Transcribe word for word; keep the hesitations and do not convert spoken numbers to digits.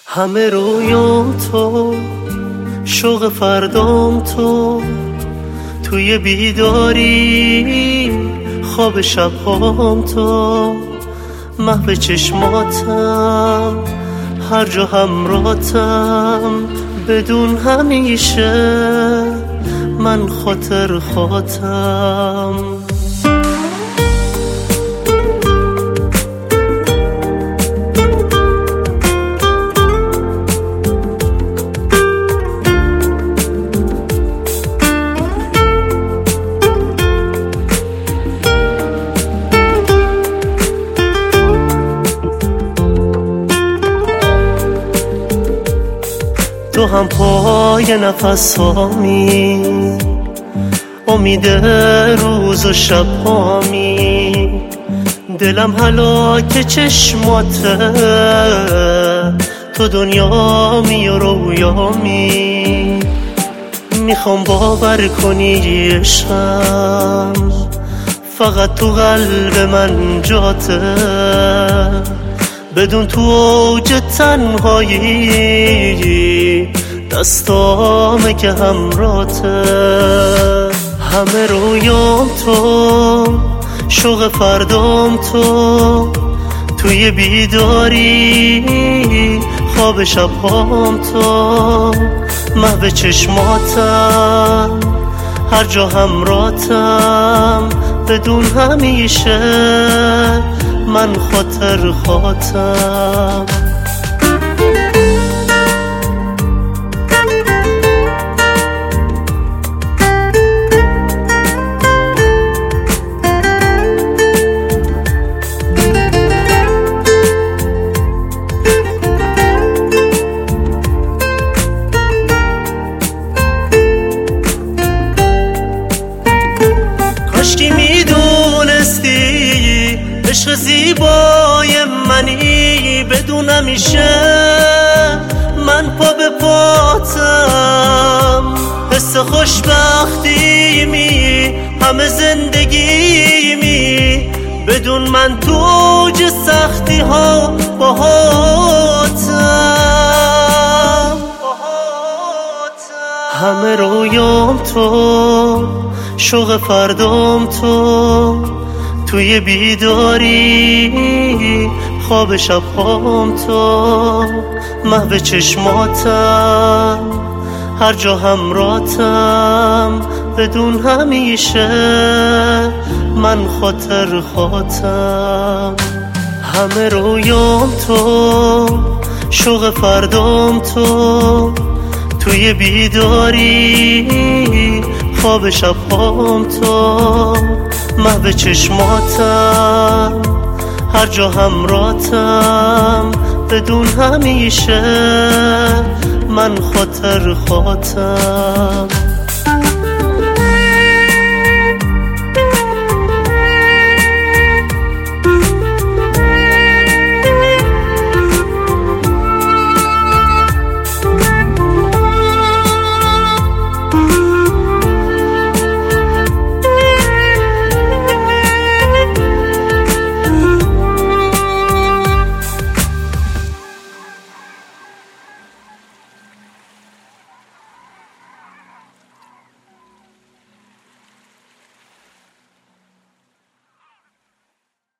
همه رویام تو، شوق فردام تو، توی بیداری خواب شبهام تو، محو چشماتم هر جا همراهتم، بدون همیشه من خاطر خاطم. تو هم پای نفس هامی، امید روز و شب هامی، دلم هلاک چشماته، تو دنیامی و رویامی، میخوام باور کنی عشقم فقط تو قلب من جاته، بدون تو اوج تنهایی دستامه که همراته. همه رویام تو، شوق فردام تو، توی بیداری خواب شبهام تو، محو چشماتم هر جا همراهتم، بدون همیشه من خاطر خاطم. کاشکی میدونستی عشق زیبای منی، بدون همیشه من پا به پاتم، حس خوشبختی می همه زندگی می، بدون من تو اوج سختی ها باهاتم. همه رویام تو، شوق فردام تو، توی بیداری خواب شبهام تو، محو چشماتم هر جا همراهتم، بدون همیشه من خاطر خاطم. همه رویام تو، شوق فردام تو، توی بیداری خواب شبهام تو، محو چشماتم هر جا همراهتم، بدون همیشه من خاطر خاطم.